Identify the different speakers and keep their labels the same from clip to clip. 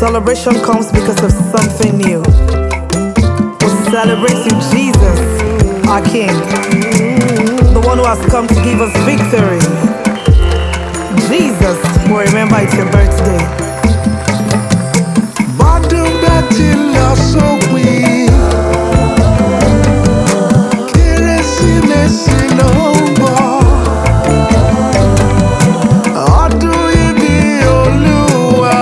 Speaker 1: Celebration comes because of something new. We're celebrating Jesus, our King, the one who has come to give us victory. Jesus, will remember it's your birthday.
Speaker 2: Bọ́dún bá ti lọ sópin, Kérésìmesì ló ń bọ̀. Ọdún ìbí Olúwa,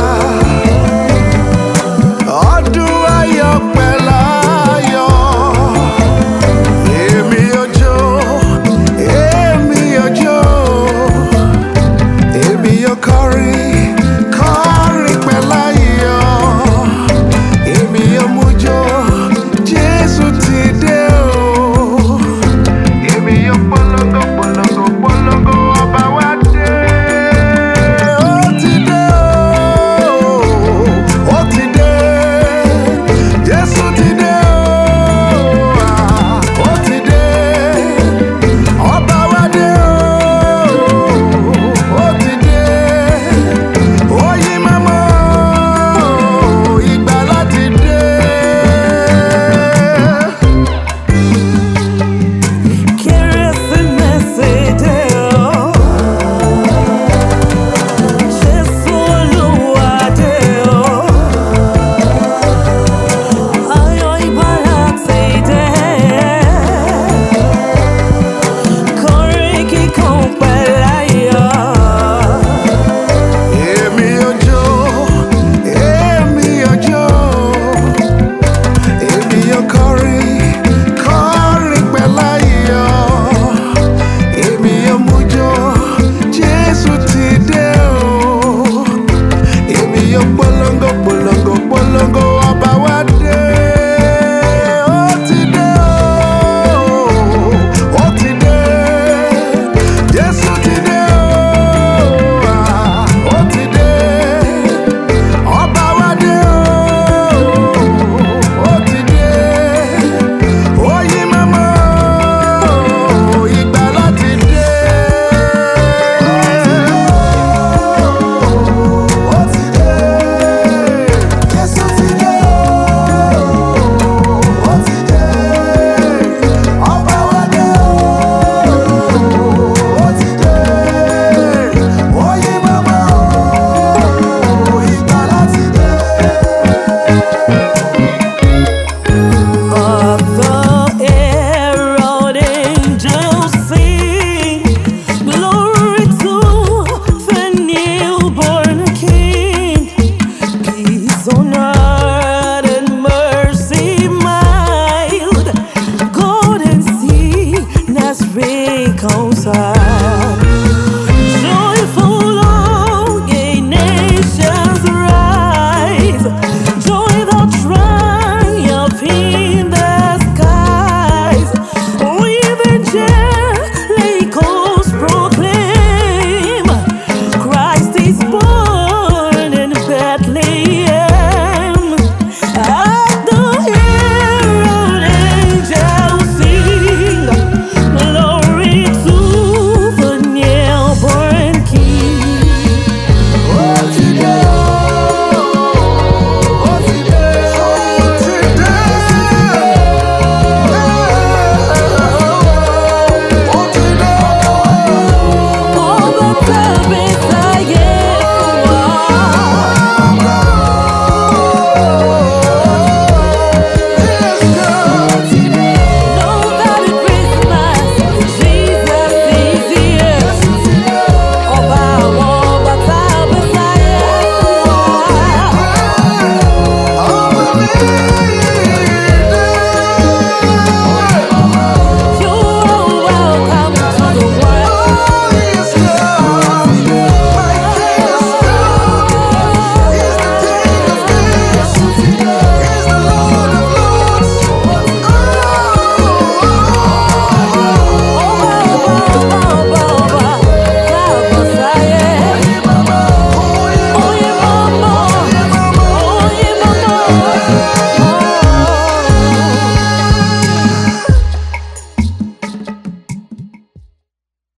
Speaker 2: ọdún ayọ̀ pẹ̀lú ayọ̀. Èmi yóò jó, èmi yóò jó, èmi yóò kọrin.